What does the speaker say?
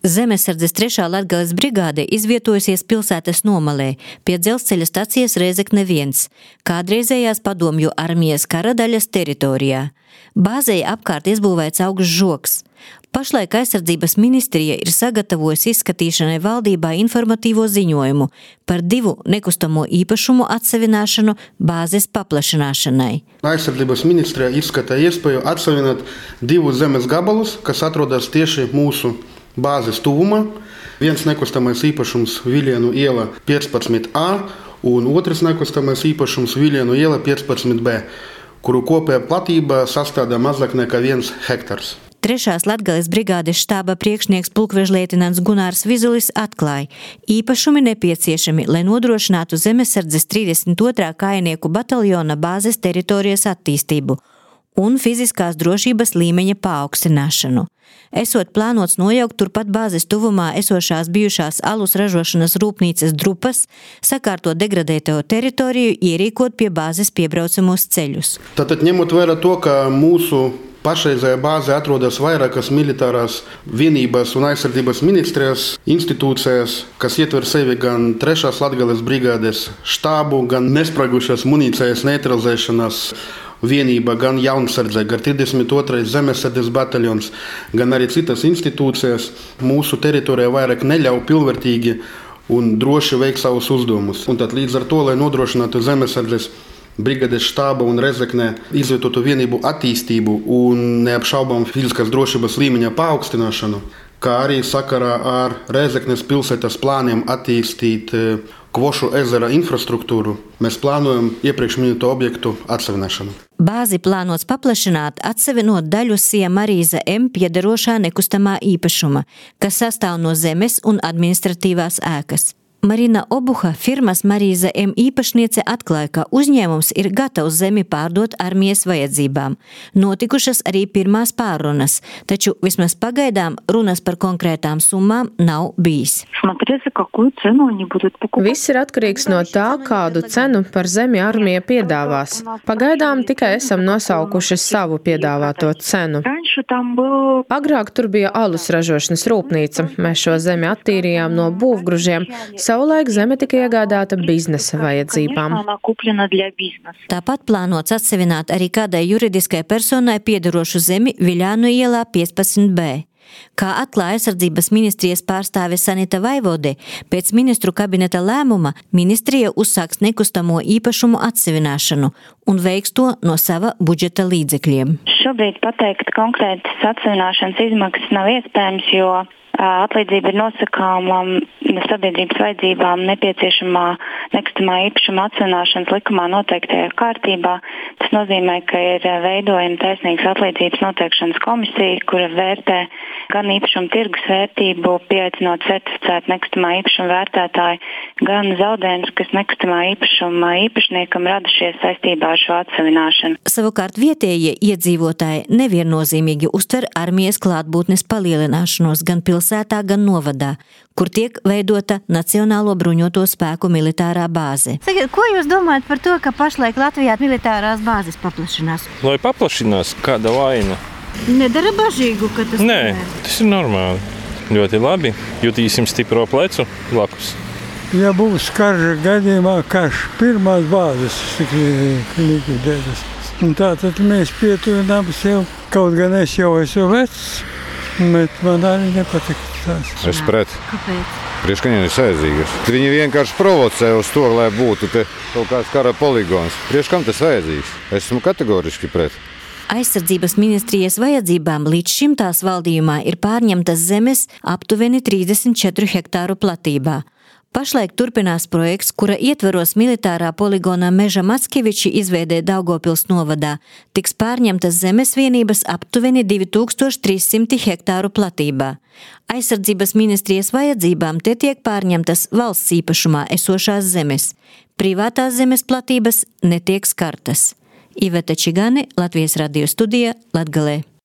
Zemesardzes 3. Latgales brigāde izvietojusies pilsētas nomalē pie dzelzceļa stacijas Rēzekne 1, kādreizējās padomju armijas karadaļas teritorijā. Bāzei apkārt izbūvēts augsts žogs. Pašlaik aizsardzības ministrija ir sagatavojusi izskatīšanai valdībā informatīvo ziņojumu par 2 nekustamo īpašumu atsevināšanu bāzes paplašināšanai. Aizsardzības ministrija izskata iespēju atsevināt 2 zemes gabalus, kas atrodas tieši mūsu bāzes tuvumā. Viens nekustamais īpašums Viļienu iela 15A un otrs nekustamais īpašums Viļienu iela 15B, kuru kopējā platība sastāda mazāk nekā 1 hektārs. 3. Latgales brigādes štāba priekšnieks pulkvežlietināns Gunārs Vizulis atklāja, īpašumi nepieciešami, lai nodrošinātu Zemesardzes 32. kājnieku bataljona bāzes teritorijas attīstību un fiziskās drošības līmeņa paaugstināšanu. Esot plānots nojaukt turpat bāzes tuvumā esošās bijušās alus ražošanas rūpnīcas drupas, sakārtot degradēto teritoriju, ierīkot pie bāzes piebraucamos ceļus. Tātad ņemot vērā to, ka mūsu pašreizējā bāzē atrodas vairākas militārās vienības un aizsardzības ministrijas institūcijas, kas ietver sevi gan 3. Latgales brigādes štābu, gan nespragušas munīcijas neutralizēšanas vienība, gan Jaunsardze, gan 32. Zemesardzes bataljons, gan arī citas institūcijas mūsu teritorijā vairāk neļauj pilnvērtīgi un droši veikt savus uzdevumus. Un tad līdz ar to, lai nodrošinātu Zemesardzes brigādes štāba un Rēzeknē izvietotu vienību attīstību un neapšaubām fiziskās drošības līmeņa paaugstināšanu, kā arī sakarā ar Rēzeknes pilsētas plāniem attīstīt Kvošu ezera infrastruktūru, mēs plānojam iepriekš minēto objektu atsevināšanu. Bāzi plānots paplašināt, atsevinot daļu Sija Marīza M piederošā nekustamā īpašuma, kas sastāv no zemes un administratīvās ēkas. Marina Obuha, firmas Marīza M īpašniece, atklāja, ka uzņēmums ir gatavs zemi pārdot armijas vajadzībām. Notikušas arī pirmās pārrunas, taču vismaz pagaidām runas par konkrētām summām nav bijis. Viss ir atkarīgs no tā, kādu cenu par zemi armija piedāvās. Pagaidām tikai esam nosaukuši savu piedāvāto cenu. Agrāk tur bija alus ražošanas rūpnīca. Mēs šo zemi attīrījām no būvgružiem. Savulaik zeme tika iegādāta biznesa vajadzībām. Tāpat plānots atsevināt arī kādai juridiskai personai piederošu zemi Viļānu ielā 15B. Kā atklāja aizsardzības ministrijas pārstāve Sanita Vaivode, pēc ministru kabineta lēmuma ministrija uzsāks nekustamo īpašumu atsevināšanu un veiks to no sava budžeta līdzekļiem. Šobrīd pateikt konkrētas atsevināšanas izmaksas nav iespējams, jo atlīdzība ir nosakāma sabiedrības vajadzībām nepieciešamā nekustamā īpašuma atsevināšanas likumā noteiktajā kārtībā. Tas nozīmē, ka ir veidojama taisnīgas atlīdzības noteikšanas komisija, kura vērtē gan īpašuma tirgus vērtību, pieaicinot certificētu nekustamā īpašuma vērtētāju, gan zaudējumus, kas nekustamā īpašuma īpašniekam radušies saistībā ar šo atsevināšanu. Savukārt vietējie iedzīvotāji neviennozīmīgi uztver armijas klātbūtnes palielināšanos gan pilsētā, gan novadā, kur tiek veidota Nacionālo bruņoto spēku militārā bāze. Sakiet, ko jūs domājat par to, ka pašlaik Latvijā militārās bāzes paplašinās? Lai paplašinās, kāda vaina? Nedara bažīgu, ka tas Nē, tas ir normāli. Ļoti labi. Jutīsim stipro plecu blakus. Ja būs karš gadījumā, karš pirmās bāzes likvidētas. Un tātad mēs pietuvinām sev, kaut gan es jau esmu vecs, bet man arī nepatīk tās. Es pret. Kāpēc? Priekš, ka viņiem ir vajadzīgas. Viņi vienkārši provocē uz to, lai būtu te kaut kāds kara poligons. Priekš, kam tas vajadzīgs? Esmu kategoriski pret. Aizsardzības ministrijas vajadzībām līdz šim tās valdījumā ir pārņemtas zemes aptuveni 34 hektāru platībā. Pašlaik turpinās projekts, kura ietveros militārā poligonā Meža Mackeviči izveidē Daugavpils novadā, tiks pārņemtas zemes vienības aptuveni 2300 hektāru platībā. Aizsardzības ministrijas vajadzībām te tiek pārņemtas valsts īpašumā esošās zemes. Privātās zemes platības netiek skartas. Iveta Čigane, Latvijas radio studija, Latgalē.